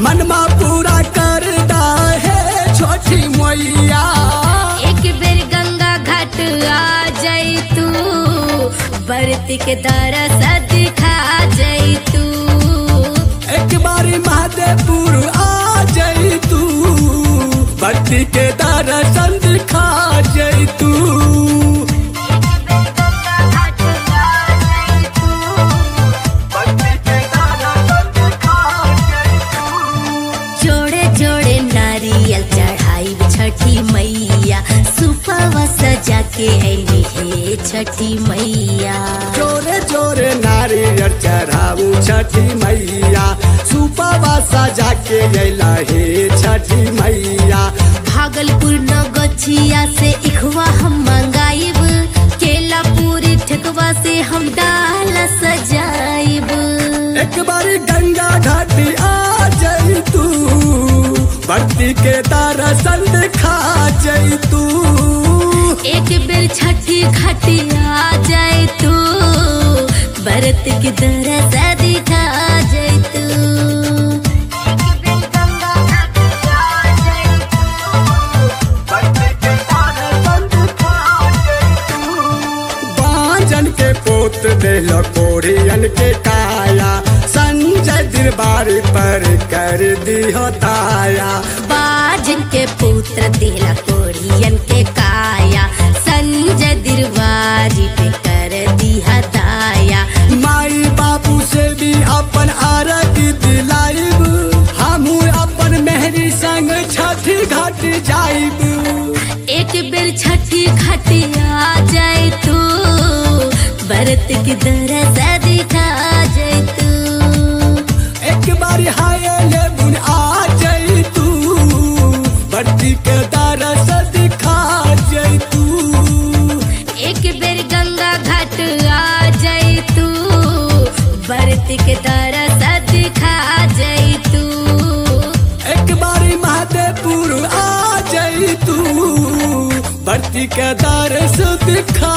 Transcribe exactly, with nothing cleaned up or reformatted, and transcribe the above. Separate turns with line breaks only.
मनमा पूरा कर दा है छोटी मैया।
एक बेर गंगा घाट आ जाई तू, बरती के दरस दिखा जाई तू।
एक बारी महादेवपुर आ जाई तू, बरती के दर्शन दिखा जाई तू।
जोड़े जोड़े नारियल चढ़ाई छठी मैया, सुपवा सजा के अली हे छठी मैया।
जोरे जोरे नारियल चढ़ाऊ छठी मैया, सुपवा सजा के अइला हे छठी मैया।
भागलपुर नगछिया से इखवा हम मंगाइब, केला पूरी ठेकवा से हम डाला सजाइब।
एक बारी गंगा घाट आ जाई तू, बरती के दर्शन दिखा जाई तू।
एक बेर छठी घाटी आ जाए तू, बरत के दरस दिखा जाए तू।
बांजन के पुत्र देल कोरियन के काया, संजय दरबारी पर कर दी होताया।
बाजन के पुत्र दिला कोरियन के काया, संजय दरबारी पे कर दी हदाया।
माई बाबू से भी अपन आरती दिलाइब, हमू अपन मेहरी संग छठी घाट जाइब।
एक बेर छठी घाटी आ जाए तू, बरत के दरस दिखा जाए तू।
एक बार हाय लेबुन आ जाई तू, बरती के दरस दिखा जाई तू।
एक बेर गंगा घाट आ जाए तू, बरत के दरस दिखा जाए तू।
एक बारी महादेवपुर आ जाई तू, बरती के दरस दिखा